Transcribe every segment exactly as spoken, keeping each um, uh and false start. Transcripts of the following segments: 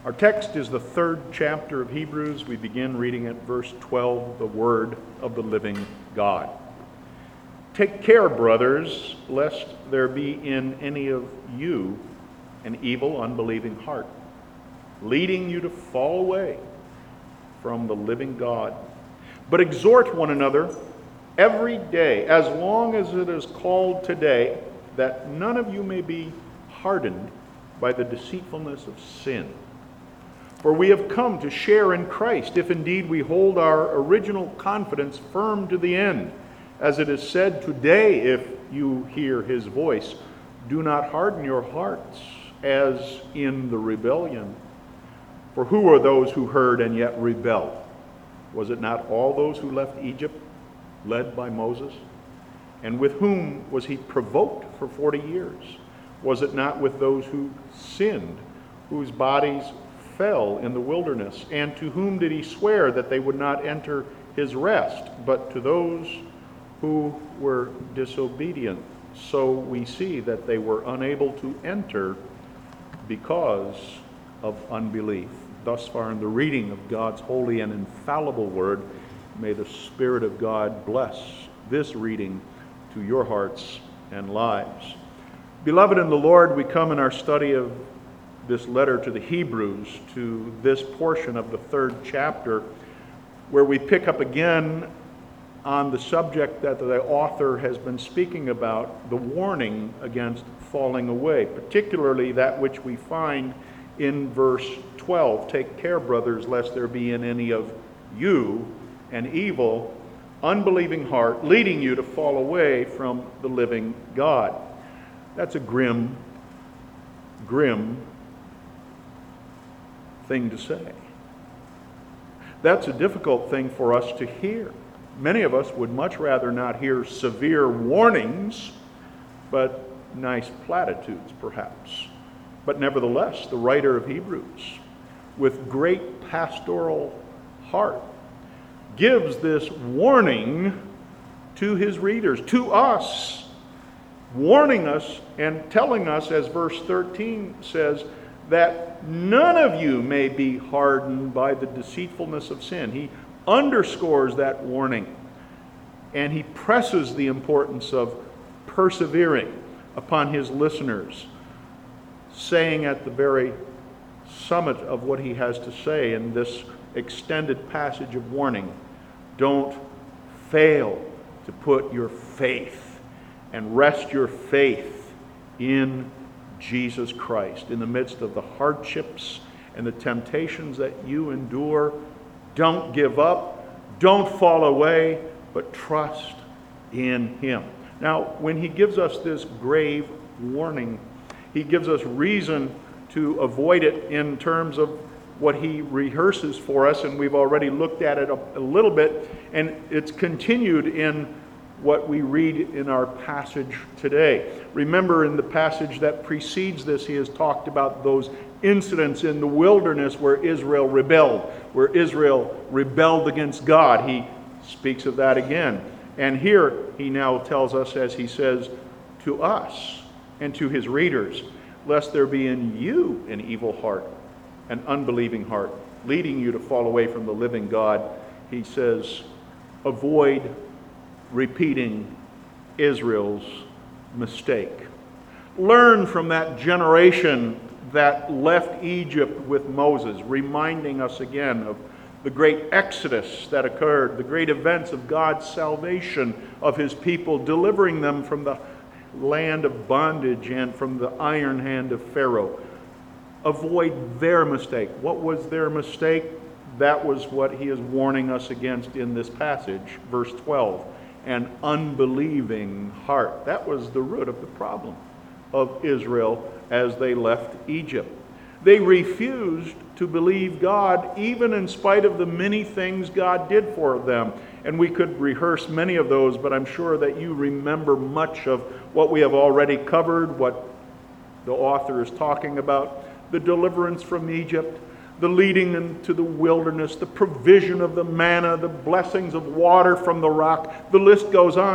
Our text is the third chapter of Hebrews. We begin reading at verse twelve, the word of the living God. Take care, brothers, lest there be in any of you an evil, unbelieving heart, leading you to fall away from the living God. But exhort one another every day, as long as it is called today, that none of you may be hardened by the deceitfulness of sin. For we have come to share in Christ, if indeed we hold our original confidence firm to the end. As it is said, today, if you hear his voice, do not harden your hearts as in the rebellion. For who are those who heard and yet rebelled? Was it not all those who left Egypt, led by Moses? And with whom was he provoked for forty years? Was it not with those who sinned, whose bodies fell in the wilderness? And to whom did he swear that they would not enter his rest, but to those who were disobedient? So we see that they were unable to enter because of unbelief. Thus far in the reading of God's holy and infallible word, may the Spirit of God bless this reading to your hearts and lives. Beloved in the Lord, we come in our study of this letter to the Hebrews to this portion of the third chapter, where we pick up again on the subject that the author has been speaking about, the warning against falling away, particularly that which we find in verse twelve. Take care, brothers, lest there be in any of you an evil, unbelieving heart, leading you to fall away from the living God. That's a grim, grim thing to say. That's a difficult thing for us to hear. Many of us would much rather not hear severe warnings, but nice platitudes, perhaps. But nevertheless, the writer of Hebrews, with great pastoral heart, gives this warning to his readers, to us, warning us and telling us, as verse thirteen says, that none of you may be hardened by the deceitfulness of sin. He underscores that warning, and he presses the importance of persevering upon his listeners, saying at the very summit of what he has to say in this extended passage of warning, don't fail to put your faith and rest your faith in Jesus Christ. In the midst of the hardships and the temptations that you endure, don't give up, don't fall away, but trust in him. Now, when he gives us this grave warning, he gives us reason to avoid it in terms of what he rehearses for us, and we've already looked at it a, a little bit, and it's continued in what we read in our passage today. Remember, in the passage that precedes this, he has talked about those incidents in the wilderness where Israel rebelled, where Israel rebelled against God. He speaks of that again. And here he now tells us, as he says, to us and to his readers, lest there be in you an evil heart, an unbelieving heart, leading you to fall away from the living God. He says, avoid repeating Israel's mistake. Learn from that generation that left Egypt with Moses, reminding us again of the great exodus that occurred, the great events of God's salvation of his people, delivering them from the land of bondage and from the iron hand of Pharaoh. Avoid their mistake. What was their mistake? That was what he is warning us against in this passage, verse twelve. An unbelieving heart. That was the root of the problem of Israel as they left Egypt. They refused to believe God, even in spite of the many things God did for them. And we could rehearse many of those, but I'm sure that you remember much of what we have already covered, what the author is talking about. The deliverance from Egypt, the leading into the wilderness, the provision of the manna, the blessings of water from the rock. The list goes on.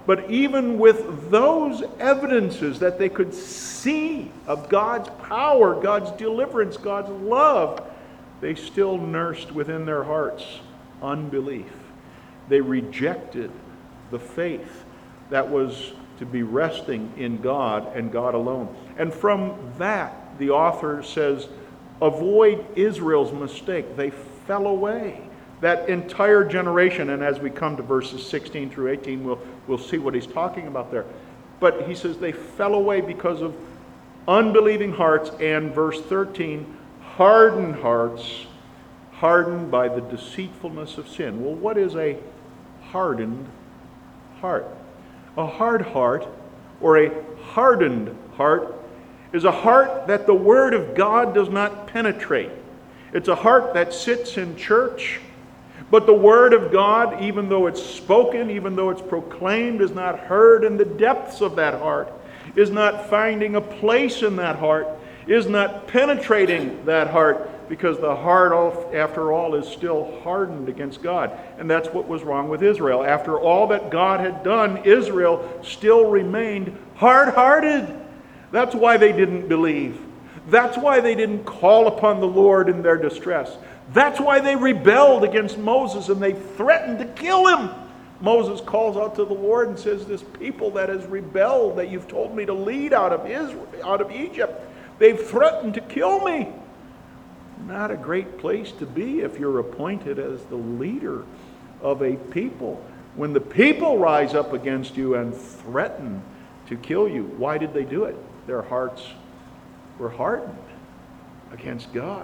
But even with those evidences that they could see of God's power, God's deliverance, God's love, they still nursed within their hearts unbelief. They rejected the faith that was to be resting in God and God alone. And from that, the author says, avoid Israel's mistake. They fell away. That entire generation, and as we come to verses sixteen through eighteen, we'll, we'll see what he's talking about there. But he says they fell away because of unbelieving hearts, and verse thirteen, hardened hearts, hardened by the deceitfulness of sin. Well, what is a hardened heart? A hard heart, or a hardened heart, is a heart that the Word of God does not penetrate. It's a heart that sits in church, but the Word of God, even though it's spoken, even though it's proclaimed, is not heard in the depths of that heart, is not finding a place in that heart, is not penetrating that heart, because the heart, after all, is still hardened against God. And that's what was wrong with Israel. After all that God had done, Israel still remained hard-hearted. That's why they didn't believe. That's why they didn't call upon the Lord in their distress. That's why they rebelled against Moses and they threatened to kill him. Moses calls out to the Lord and says, this people that has rebelled, that you've told me to lead out of Israel, out of Egypt, they've threatened to kill me. Not a great place to be if you're appointed as the leader of a people. When the people rise up against you and threaten to kill you, why did they do it? Their hearts were hardened against God.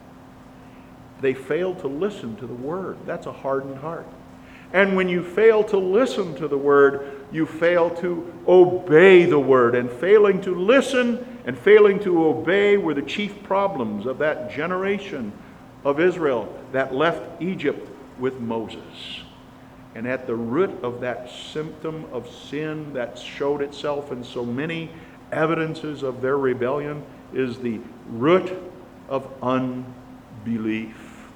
They failed to listen to the Word. That's a hardened heart. And when you fail to listen to the Word, you fail to obey the Word. And failing to listen and failing to obey were the chief problems of that generation of Israel that left Egypt with Moses. And at the root of that symptom of sin that showed itself in so many evidences of their rebellion is the root of unbelief.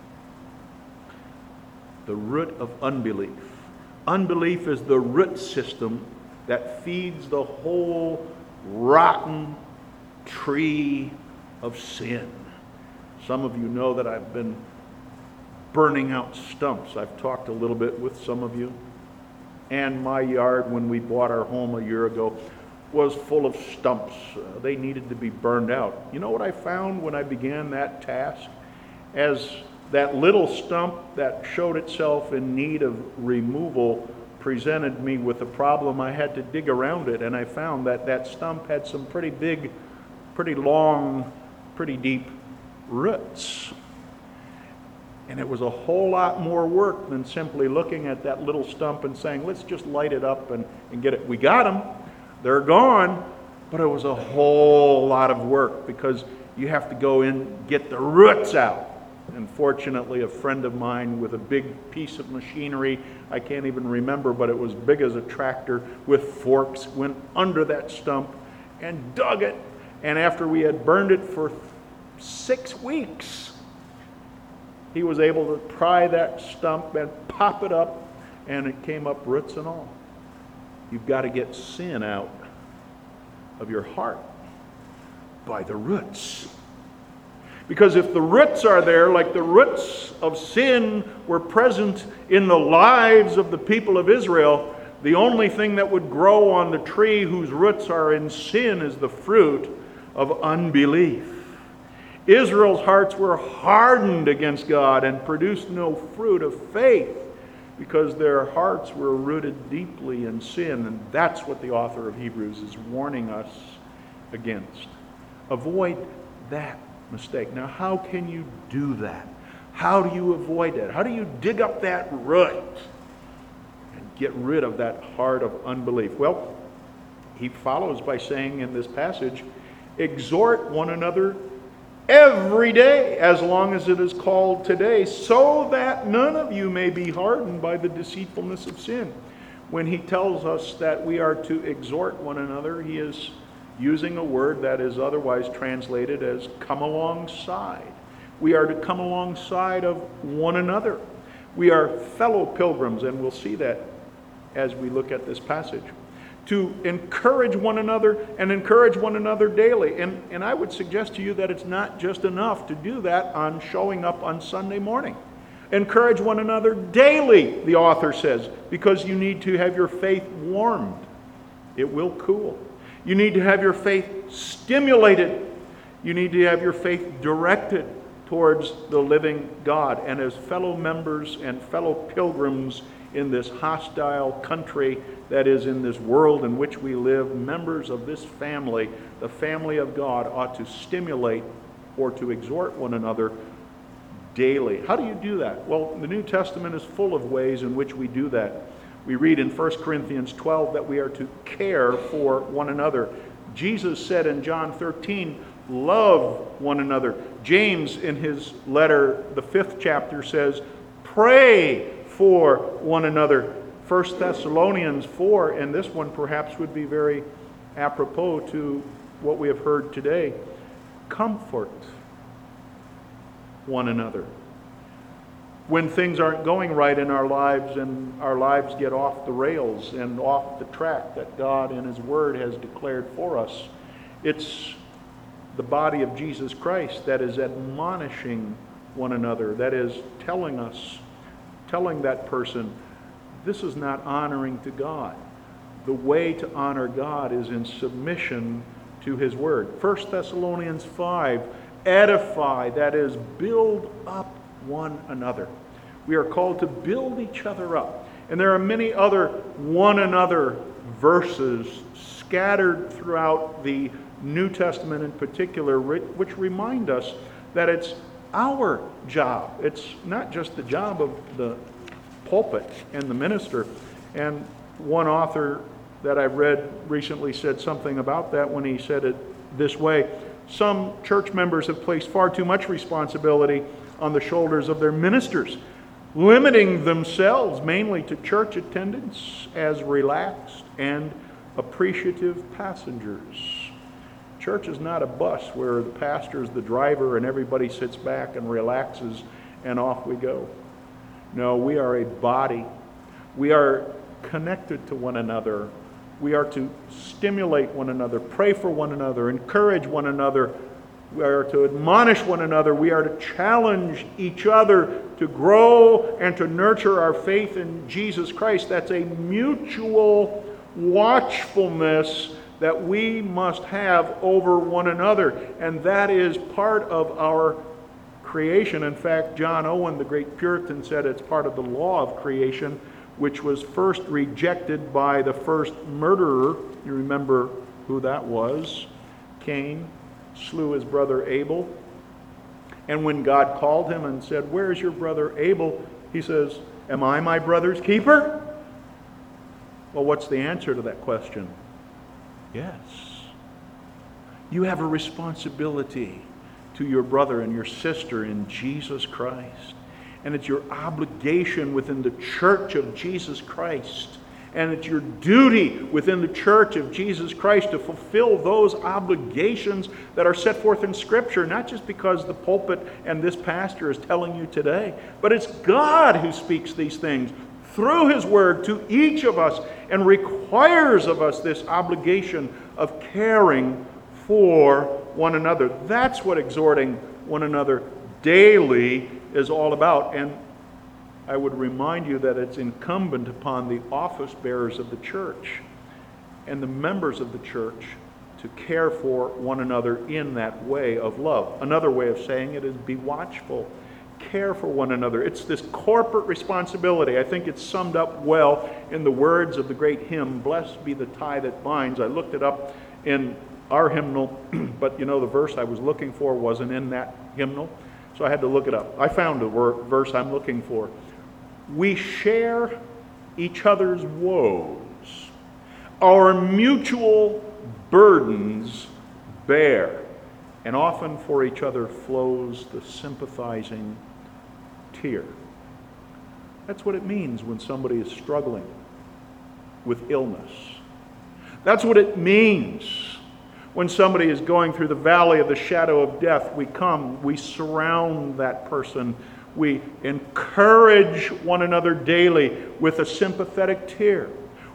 The root of unbelief. Unbelief is the root system that feeds the whole rotten tree of sin. Some of you know that I've been burning out stumps. I've talked a little bit with some of you. And my yard, when we bought our home a year ago, was full of stumps. Uh, they needed to be burned out. You know what I found when I began that task? As that little stump that showed itself in need of removal presented me with a problem, I had to dig around it, and I found that that stump had some pretty big, pretty long, pretty deep roots. And it was a whole lot more work than simply looking at that little stump and saying, let's just light it up and, and get it. We got them. They're gone. But it was a whole lot of work because you have to go in and get the roots out. And fortunately, a friend of mine with a big piece of machinery, I can't even remember, but it was big as a tractor with forks, went under that stump and dug it. And after we had burned it for six weeks, he was able to pry that stump and pop it up, and it came up roots and all. You've got to get sin out of your heart by the roots. Because if the roots are there, like the roots of sin were present in the lives of the people of Israel, the only thing that would grow on the tree whose roots are in sin is the fruit of unbelief. Israel's hearts were hardened against God and produced no fruit of faith because their hearts were rooted deeply in sin. And that's what the author of Hebrews is warning us against. Avoid that mistake. Now, how can you do that? How do you avoid that? How do you dig up that root and get rid of that heart of unbelief? Well, he follows by saying in this passage, exhort one another every day, as long as it is called today, so that none of you may be hardened by the deceitfulness of sin. When he tells us that we are to exhort one another, he is using a word that is otherwise translated as come alongside. We are to come alongside of one another. We are fellow pilgrims, and we'll see that as we look at this passage. To encourage one another and encourage one another daily. And, and I would suggest to you that it's not just enough to do that on showing up on Sunday morning. Encourage one another daily, the author says, because you need to have your faith warmed. It will cool. You need to have your faith stimulated. You need to have your faith directed towards the living God. And as fellow members and fellow pilgrims in this hostile country that is in this world in which we live, members of this family, the family of God, ought to stimulate or to exhort one another daily. How do you do that? Well, the New Testament is full of ways in which we do that. We read in First Corinthians twelve that we are to care for one another. Jesus said in John thirteen, love one another. James, in his letter, the fifth chapter, says, pray for one another. First Thessalonians four, and this one perhaps would be very apropos to what we have heard today. Comfort one another. When things aren't going right in our lives and our lives get off the rails and off the track that God in His Word has declared for us, it's the body of Jesus Christ that is admonishing one another, that is telling us, telling that person, this is not honoring to God. The way to honor God is in submission to His Word. First Thessalonians five, edify, that is, build up one another. We are called to build each other up. And there are many other one another verses scattered throughout the New Testament in particular, which remind us that it's our job. It's not just the job of the pulpit and the minister. And one author that I've read recently said something about that when he said it this way. Some church members have placed far too much responsibility on the shoulders of their ministers, limiting themselves mainly to church attendance as relaxed and appreciative passengers. Church is not a bus where the pastor is the driver and everybody sits back and relaxes and off we go. No, we are a body. We are connected to one another. We are to stimulate one another, pray for one another, encourage one another. We are to admonish one another. We are to challenge each other to grow and to nurture our faith in Jesus Christ. That's a mutual watchfulness that we must have over one another. And that is part of our creation. In fact, John Owen, the great Puritan, said it's part of the law of creation, which was first rejected by the first murderer. You remember who that was? Cain slew his brother Abel. And when God called him and said, "Where is your brother Abel?" he says, "Am I my brother's keeper?" Well, what's the answer to that question? Yes. You have a responsibility to your brother and your sister in Jesus Christ. And it's your obligation within the church of Jesus Christ. And it's your duty within the church of Jesus Christ to fulfill those obligations that are set forth in Scripture, not just because the pulpit and this pastor is telling you today, but it's God who speaks these things through His Word to each of us and requires of us this obligation of caring for one another. That's what exhorting one another daily is all about. And I would remind you that it's incumbent upon the office bearers of the church and the members of the church to care for one another in that way of love. Another way of saying it is be watchful. Care for one another. It's this corporate responsibility. I think it's summed up well in the words of the great hymn, "Blessed be the tie that binds." I looked it up in our hymnal, but you know the verse I was looking for wasn't in that hymnal, so I had to look it up. I found the verse I'm looking for. We share each other's woes, our mutual burdens bear, and often for each other flows the sympathizing tear. That's what it means when somebody is struggling with illness. That's what it means when somebody is going through the valley of the shadow of death. We come, we surround that person, we encourage one another daily with a sympathetic tear.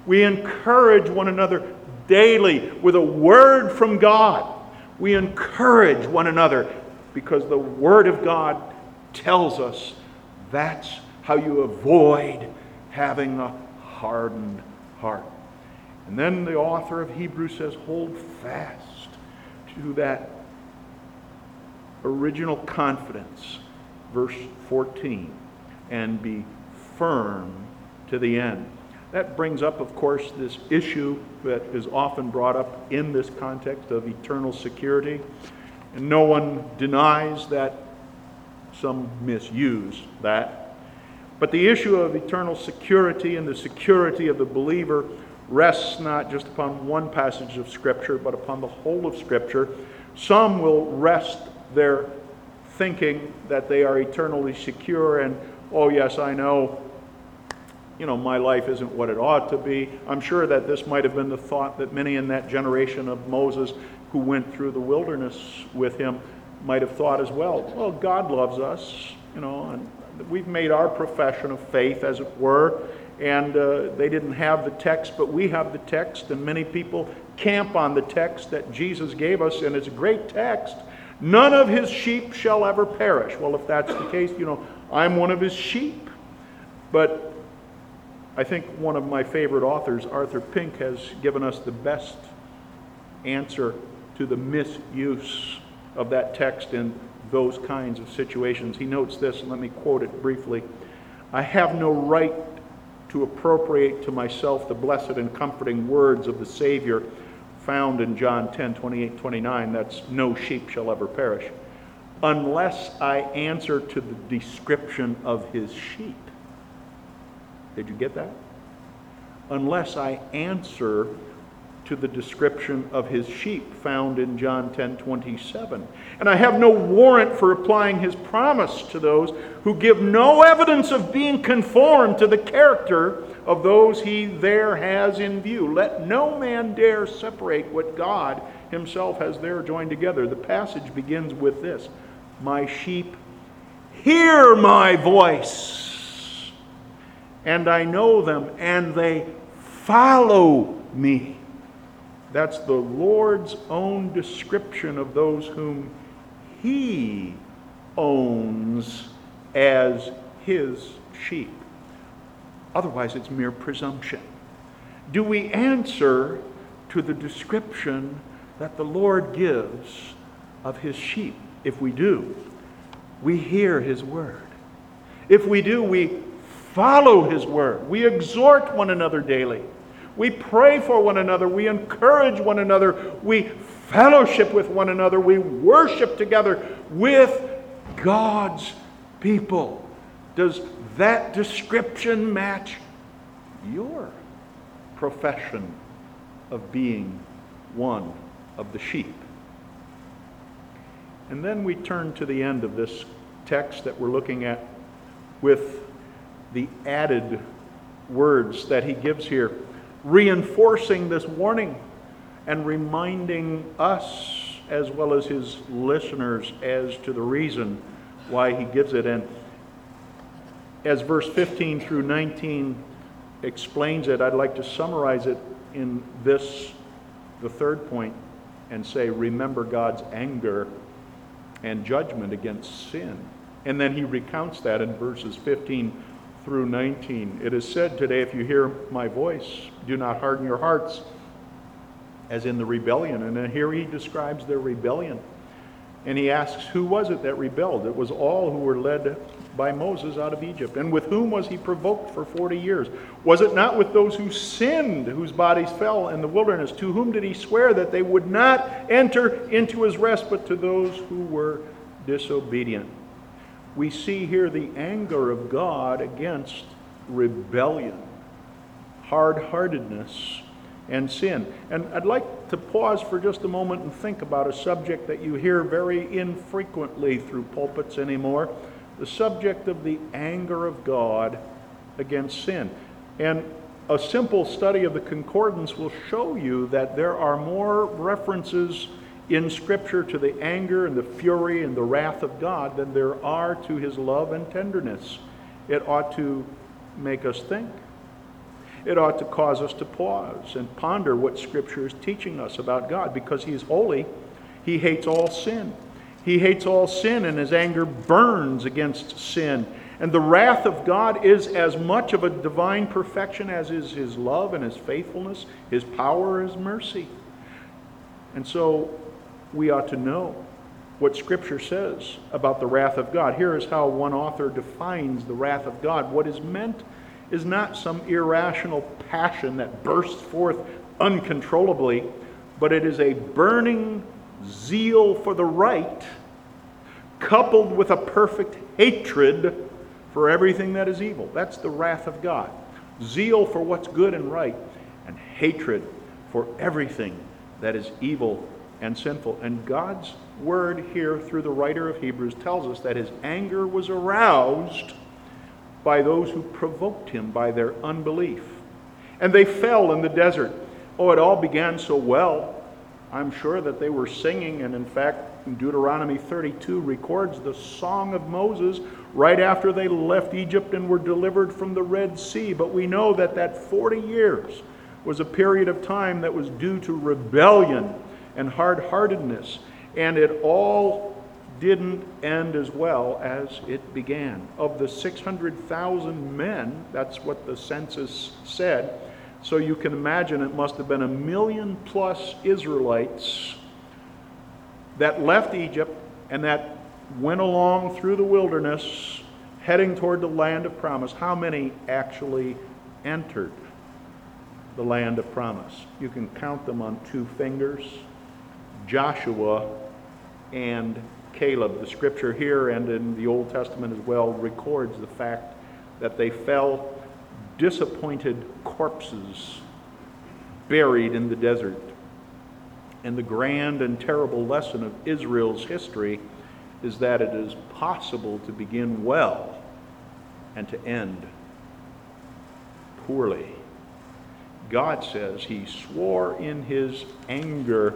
We encourage one another daily with a word from God. We encourage one another because the Word of God tells us that's how you avoid having a hardened heart. And then the author of Hebrews says, hold fast to that original confidence, verse fourteen, and be firm to the end. That brings up, of course, this issue that is often brought up in this context of eternal security. And no one denies that. Some misuse that. But the issue of eternal security and the security of the believer rests not just upon one passage of Scripture, but upon the whole of Scripture. Some will rest their thinking that they are eternally secure and, oh yes, I know, you know, my life isn't what it ought to be. I'm sure that this might have been the thought that many in that generation of Moses who went through the wilderness with him might have thought as well. Well, God loves us, you know, and we've made our profession of faith, as it were, and uh, they didn't have the text, but we have the text, and many people camp on the text that Jesus gave us, and it's a great text. None of his sheep shall ever perish. Well, if that's the case, you know, I'm one of his sheep. But I think one of my favorite authors, Arthur Pink, has given us the best answer to the misuse of that text in those kinds of situations. He notes this, and let me quote it briefly. I have no right to appropriate to myself the blessed and comforting words of the Savior found in John ten, twenty-eight, twenty-nine. That's, no sheep shall ever perish, unless I answer to the description of his sheep. Did you get that? Unless I answer to the description of his sheep found in John ten, twenty-seven. And I have no warrant for applying his promise to those who give no evidence of being conformed to the character of those he there has in view. Let no man dare separate what God himself has there joined together. The passage begins with this: my sheep hear my voice, and I know them, and they follow me. That's the Lord's own description of those whom he owns as his sheep. Otherwise, it's mere presumption. Do we answer to the description that the Lord gives of his sheep? If we do, we hear his word. If we do, we follow his word. We exhort one another daily. We pray for one another. We encourage one another. We fellowship with one another. We worship together with God's people. Does that description match your profession of being one of the sheep? And then we turn to the end of this text that we're looking at with the added words that he gives here, reinforcing this warning and reminding us as well as his listeners as to the reason why he gives it. And as verse fifteen through nineteen explains it, I'd like to summarize it in this, the third point, and say, remember God's anger and judgment against sin. And then he recounts that in verses fifteen through nineteen. It is said today, if you hear my voice, do not harden your hearts, as in the rebellion. And then here he describes their rebellion. And he asks, who was it that rebelled? It was all who were led by Moses out of Egypt. And with whom was he provoked for forty years? Was it not with those who sinned, whose bodies fell in the wilderness? To whom did he swear that they would not enter into his rest, but to those who were disobedient? We see here the anger of God against rebellion, hard-heartedness, and sin. And I'd like to pause for just a moment and think about a subject that you hear very infrequently through pulpits anymore, the subject of the anger of God against sin. And a simple study of the concordance will show you that there are more references in Scripture to the anger and the fury and the wrath of God than there are to his love and tenderness. It ought to make us think. It ought to cause us to pause and ponder what Scripture is teaching us about God. Because He is holy, He hates all sin. He hates all sin, and His anger burns against sin. And the wrath of God is as much of a divine perfection as is His love and His faithfulness, His power, His mercy. And so we ought to know what Scripture says about the wrath of God. Here is how one author defines the wrath of God. What is meant is not some irrational passion that bursts forth uncontrollably, but it is a burning zeal for the right, coupled with a perfect hatred for everything that is evil. That's the wrath of God. Zeal for what's good and right, and hatred for everything that is evil and sinful. And God's word here through the writer of Hebrews tells us that His anger was aroused by those who provoked Him by their unbelief. And they fell in the desert. Oh, it all began so well. I'm sure that they were singing, and in fact, Deuteronomy thirty-two records the song of Moses right after they left Egypt and were delivered from the Red Sea. But we know that that forty years was a period of time that was due to rebellion and hard-heartedness. And it all didn't end as well as it began. Of the six hundred thousand men, that's what the census said, so you can imagine it must have been a million plus Israelites that left Egypt and that went along through the wilderness heading toward the land of promise. How many actually entered the land of promise? You can count them on two fingers. Joshua and Caleb. The Scripture here and in the Old Testament as well records the fact that they fell disappointed corpses buried in the desert. And the grand and terrible lesson of Israel's history is that it is possible to begin well and to end poorly. God says He swore in His anger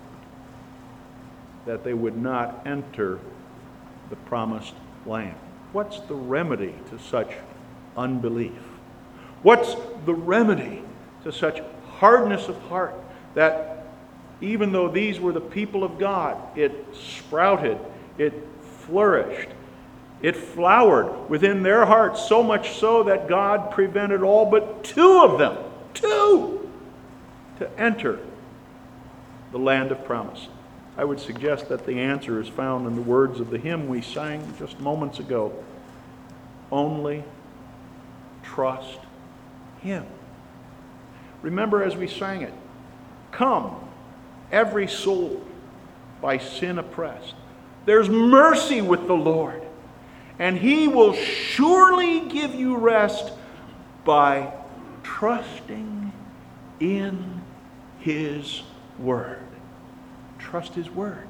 that they would not enter the promised land. What's the remedy to such unbelief? What's the remedy to such hardness of heart that even though these were the people of God, it sprouted, it flourished, it flowered within their hearts, so much so that God prevented all but two of them, two, to enter the land of promise? I would suggest that the answer is found in the words of the hymn we sang just moments ago. Only trust Him. Remember as we sang it, come, every soul by sin oppressed. There's mercy with the Lord, and He will surely give you rest by trusting in His word. Trust His word.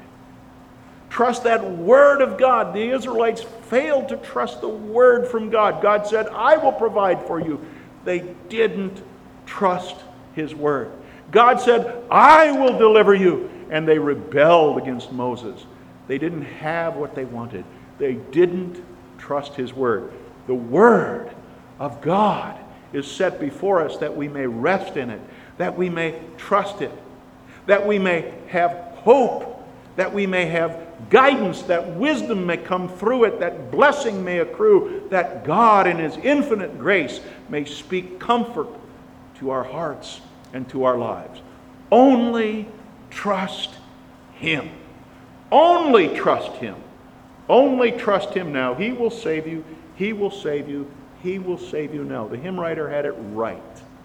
Trust that word of God. The Israelites failed to trust the word from God. God said, I will provide for you. They didn't trust His word. God said, I will deliver you. And they rebelled against Moses. They didn't have what they wanted. They didn't trust His word. The word of God is set before us that we may rest in it, that we may trust it, that we may have hope, that we may have guidance, that wisdom may come through it, that blessing may accrue, that God in His infinite grace may speak comfort to our hearts and to our lives. Only trust Him. Only trust Him. Only trust Him now. He will save you. He will save you. He will save you now. The hymn writer had it right,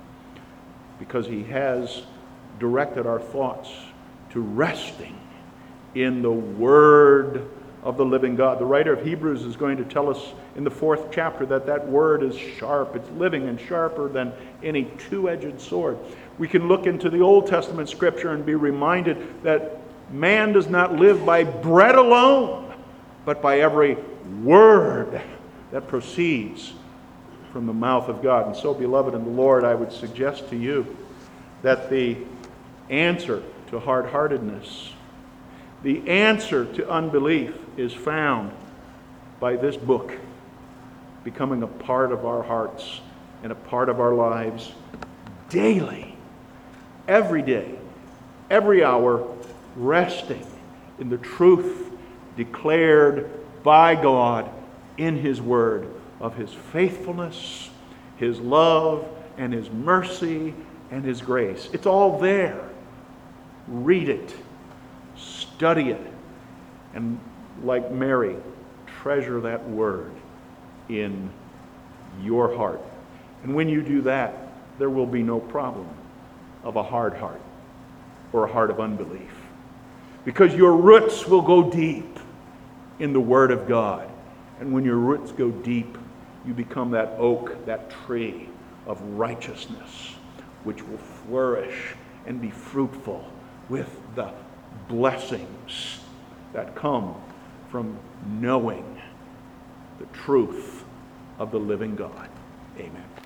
because he has directed our thoughts to resting in the Word of the living God. The writer of Hebrews is going to tell us in the fourth chapter that that Word is sharp. It's living and sharper than any two-edged sword. We can look into the Old Testament Scripture and be reminded that man does not live by bread alone, but by every word that proceeds from the mouth of God. And so, beloved in the Lord, I would suggest to you that the answer to hard-heartedness, the answer to unbelief, is found by this book becoming a part of our hearts and a part of our lives daily, every day, every hour, resting in the truth declared by God in His Word of His faithfulness, His love, and His mercy, and His grace. It's all there. Read it, study it, and like Mary, treasure that Word in your heart. And when you do that, there will be no problem of a hard heart or a heart of unbelief. Because your roots will go deep in the Word of God. And when your roots go deep, you become that oak, that tree of righteousness, which will flourish and be fruitful with the blessings that come from knowing the truth of the living God. Amen.